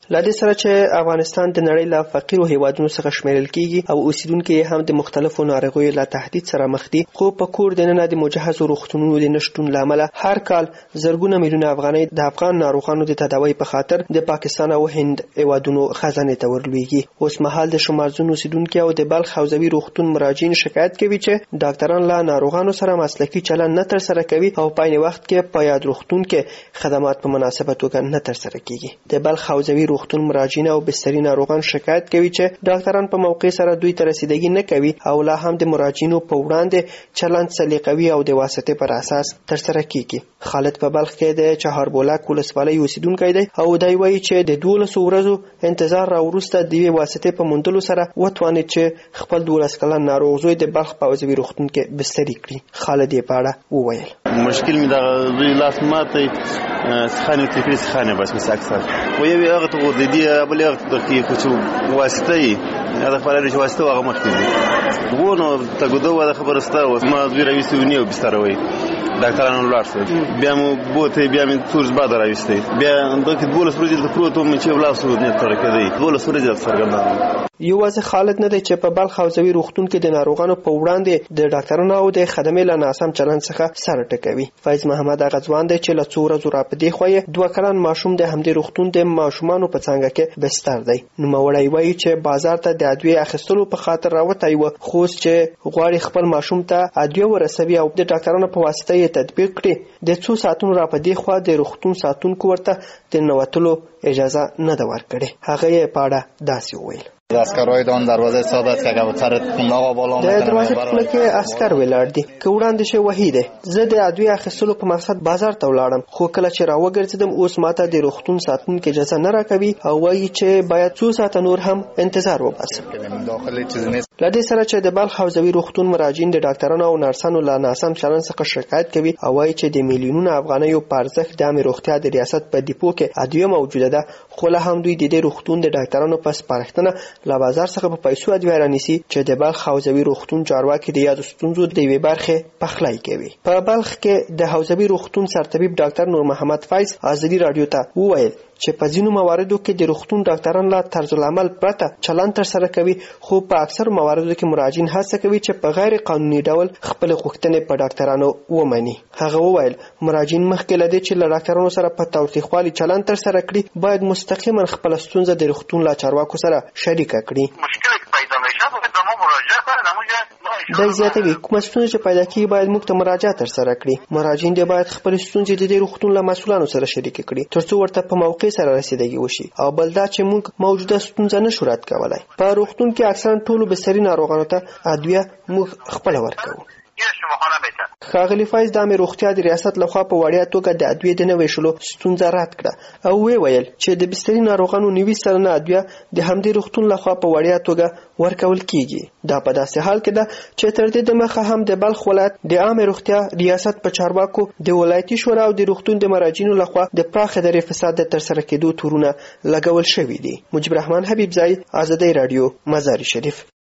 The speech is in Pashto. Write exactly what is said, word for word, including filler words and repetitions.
لدې سره چې افغانستان د نړۍ له فقیرو هیوادونو څخه شمیرل کیږي او اوسیدونکو یې هم د مختلفو ناروغیو له تهدید سره مخ دي، خو په کور دننه د مجهزو روغتونونو د نشټون له امله هر کال زرګونه میلیونه افغانۍ د افغان ناروغانو د تداوی په خاطر د پاکستان او هند هیوادونو خزانې ته ورلویږي. اوس مهال د شمارزون اوسیدونکو او د بلخ حوزوي روغتون مراجعین شکایت کوي چې ډاکټران له ناروغانو سره مسلکي چلند نه ترسره کوي او په عین وخت کې په یاد روغتون کې خدمات په مناسبه توګه نه ترسره کیږي. د بلخ حوزوي روغتون مراجعین او بستري ناروغان شکایت کوي چې ډاکټران په موقع سره دوی ته رسیدګي نه کوي او لا هم د مراجعینو په وړاندې چلند سلیقوي او د واسطې پر اساس ترسره کیږي. خالد په بلخ کې د چهاربولک ولسوالۍ اوسیدونکی دی او دی وایي چې د دولس ورځو انتظار را وروسته د یوې واسطې په موندلو سره وتوانید چې خپل دولس کلن ناروغ زوی د بلخ په حوزوي روغتون کې بستري کړي. خالد یې په اړه وویل: مشکل می دا دوی لاس ماته سخانه تکری سخانه بس مس اکثر و یو هغه ته د دې بل هغه ته کوڅو واسطه هذا خبر چې واسطه هغه مخکې وونه ته ګدو دا خبره ستاسو ما دوی راويستو نیو بستروي ډاکټرانو لاړ بیا مو بوته بیا من تورز باد راويستي بیا دغه بولس ورځې د پروتو مې چې ولاسو نه تر کېدی بولس ورځې څرګنده. یوازې خالد نه دی چې په بلخ حوزوي روغتون کې د ناروغانو په وړاندې د ډاکټرانو او د خدمې له ناسم چلند څخه سر ټکوي. فیض محمد غزوان دی چې له څو ورځو راپدې خوې دوه کلن ماشوم د همدې روغتون د ماشومانو په څنګه کې بستر دی. نوموړی وایي چې بازار ته د ادویې اخیستلو په خاطر راوتی و، خو چې غواړي خپل ماشوم ته ادویه ورسوي او د ډاکټرانو په واسطه یې تطبیق کړي، د څو ساعتونو راپدې خوا د روغتون ساتونکو ورته د ننوتلو اجازه نه ده ورکړې. هغه یې په اړه داسې وویل: عسکرای دان دروازه ساده است که کبوتر خوناغا بالا میتونه. د دروازه په خوله کې عسکر ولاړ دي که وړاندې شي وحیده. زه د ادویې اخیستلو په مقصد بازار ته ولاړم، خو کله چې راوګرځیدم اوس ماته د روغتون ساتونکي اجازه نه راکوي او وایي چې باید څو ساعته نور هم انتظار وباسم. له دې سره چې د بلخ حوزوي روغتون مراجعین د ډاکټرانو او نرسانو له ناسم چلند څخه شکایت کوي او وایي چې د میلیونونو افغانیو په ارزښت د عامه روغتیا د ریاست په دیپو کې ادویه موجوده ده، خو له هم دوی د دې روغتون د ډاکټرانو په سپارښتنه له بازار څخه په پیسو ادویه رانیسي چې د بلخ حوزوي روغتون چارواکي د یادو ستونزو د یوې برخې پخلی کوي. په بلخ کې د حوزوي روغتون سرطبیب ډاکټر نور محمد فیض ازادي رادیو ته وویل چې په ځینو مواردو کې د روغتون ډاکټران لا طرز العمل پرته چلند ترسره کوي، خو په اکثر مواردو کې مراجعین هڅه کوي چې په غیر قانوني ډول خپل غوښتنې په ډاکټرانو ومني. هغه وویل مراجعین مخکې له دې چې له ډاکټرانو سره په تاوتریخوالي چلند ترسره کړي باید مستقیما خپل ستونزه د روغتون له چارواکو سره شریکه کړي. دا زیاتوي کومه ستونزه چې پیدا کیږي باید موږ ته مراجعه ترسره کړي. مراجعین دې باید خپل ستونزې د دې روغتون له مسؤلانو سره شریک کړي ترڅو ورته په موقع سره رسیدګي وشي. او بل دا چې موږ موجوده ستونزه نشو رد کولای. په روغتون کې اکثرا ټولو بستري ناروغانو ته ادویه موږ خپل ورکوو. ښاغلي فیض د عامه روغتیا د ریاست لخوا په وړیا توګه د ادویې د نه ویشلو ستونزه رد کړه او وی ویل چې د بستري ناروغانو نوي سلنه ادویه د همدې روغتون لخوا په وړیا توګه ورکول کیږي. دا په داسې حال کې ده چې تر دې دمخه هم د بلخ ولایت د عامه روغتیا ریاست په چارواکو د ولایتي شورا او د روغتون د مراجعینو لخوا د پراخ ادارې فساد د ترسره کېدو تورونه لګول شوي دي. مجيب الرحمن حبیب زئی، آزادی رادیو، مزار شریف.